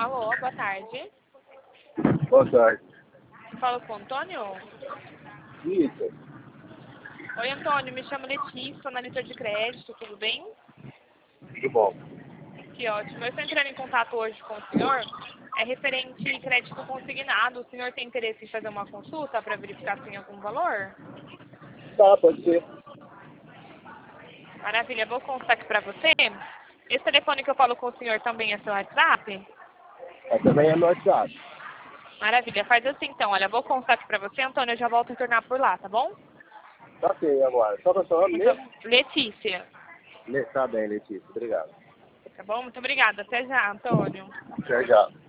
Alô, boa tarde. Boa tarde. Fala com o Antônio? Isso. Oi, Antônio, me chamo Letícia, analista de crédito, tudo bem? Tudo bom. Que ótimo. Eu estou entrando em contato hoje com o senhor. É referente crédito consignado. O senhor tem interesse em fazer uma consulta para verificar se tem algum valor? Tá, pode ser. Maravilha, vou contar aqui para você. Esse telefone que eu falo com o senhor também é seu WhatsApp? Também é no WhatsApp. Maravilha, faz assim então. Olha, vou contar aqui para você, Antônio, eu já volto a retornar por lá, tá bom? Tá ok, agora. Só para o seu nome mesmo? Letícia. Tá bem, Letícia. Obrigado. Tá bom? Muito obrigada. Até já, Antônio. Até já.